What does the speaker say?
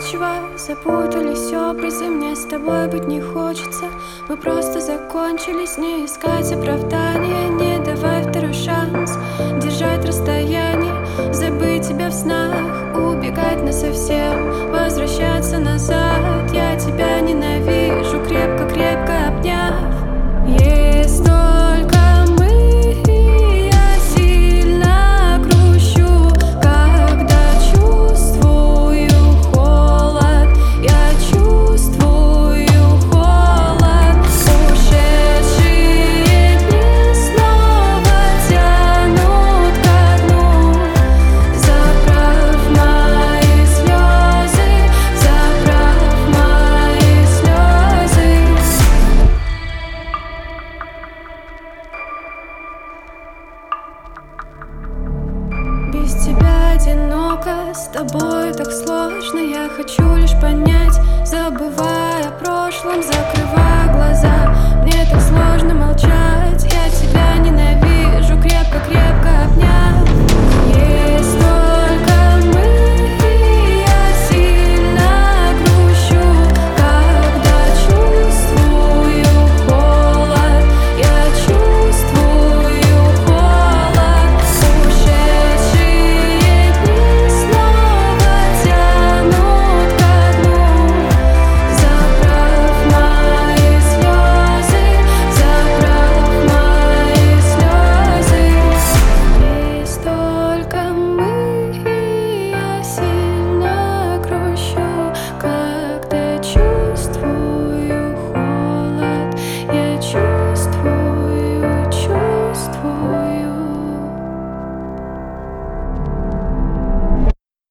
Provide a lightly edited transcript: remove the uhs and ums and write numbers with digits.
почва, запутались образы. Мне с тобой быть не хочется. Мы просто закончились, не искать оправдания. Не давай второй шанс, держать расстояние, забыть тебя в снах, убегать насовсем, возвращаться назад. Я тебя ненавижу, крепко-крепко обняв. Есть только мы, и я сильно грущу, когда чувствую холод. Я чувствую холод. Ушедшие дни снова тянут ко дну, забрав мои слезы, забрав мои слезы. Без тебя одиноко, с тобой так сложно. Я хочу лишь понять, забывая о прошлом, закрывая глаза. Мне так сложно молчать.